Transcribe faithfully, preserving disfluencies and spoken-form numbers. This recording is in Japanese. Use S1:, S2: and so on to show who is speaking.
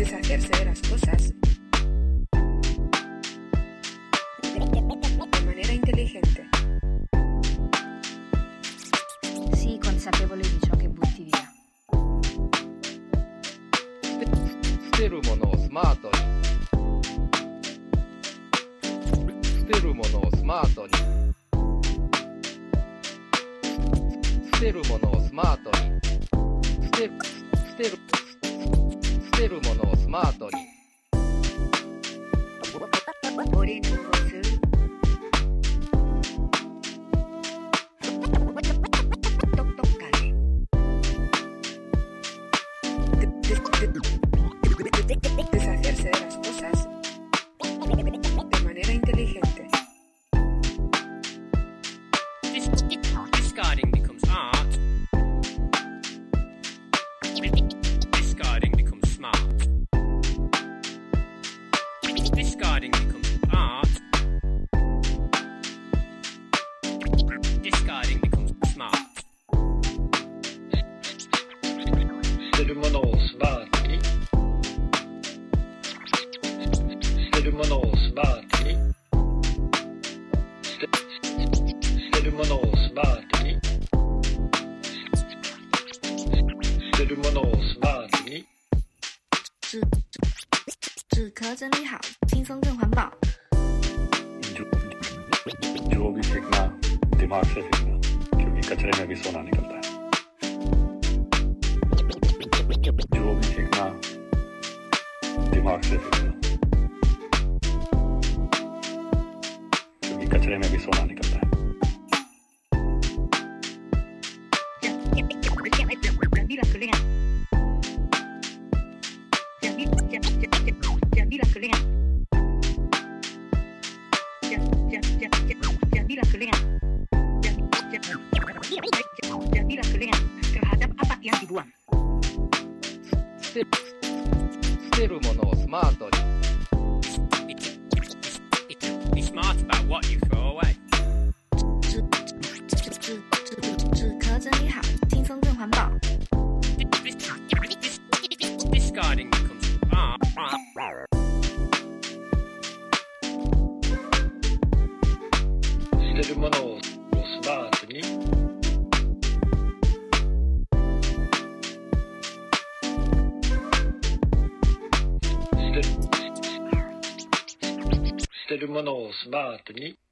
S1: deshacerse de las cosas de manera inteligente.
S2: Sii consapevole di ciò che butti via.
S3: 捨てるものをスマートに捨てるものをスマートに捨てるものをスマートに捨てる捨てる捨てるものをスマートに
S1: 버리는 것을 똑똑하게. Deshacerse de las cosas de manera inteligente.
S4: Discarding becomes art. Discarding becomes smart. Discarding becomes art. Discarding becomes smart.
S5: 捨てるものをスマートに捨てるものをスマートに捨て捨てるものをスマートに捨てるものをスマートに
S2: 纸纸壳整理好，轻松更环保。
S6: जो, जो भी फेंकना दिमाग से फेंकना क्योंकि कचरे में भी सोना निकलता है। जो भी फेंकना दिमाग से फेंकना क्योंकि कचरे में भी सोना निकलता है।
S1: Ya vi la colega. Ya vi, ya, ya, ya, ya vi la colega. Ya, ya, ya, ya, ya vi la colega. Ya, ya, ya, ya, ya vi la colega terhadap apa yang dibuang.
S3: 捨て捨てるものをスマートに
S4: Be smart about what you throw away.
S2: 纸纸纸纸纸壳整理好，轻松更环保。
S4: Discarding becomes art.
S5: 捨てるものをスマートに捨てる捨てるものをスマートに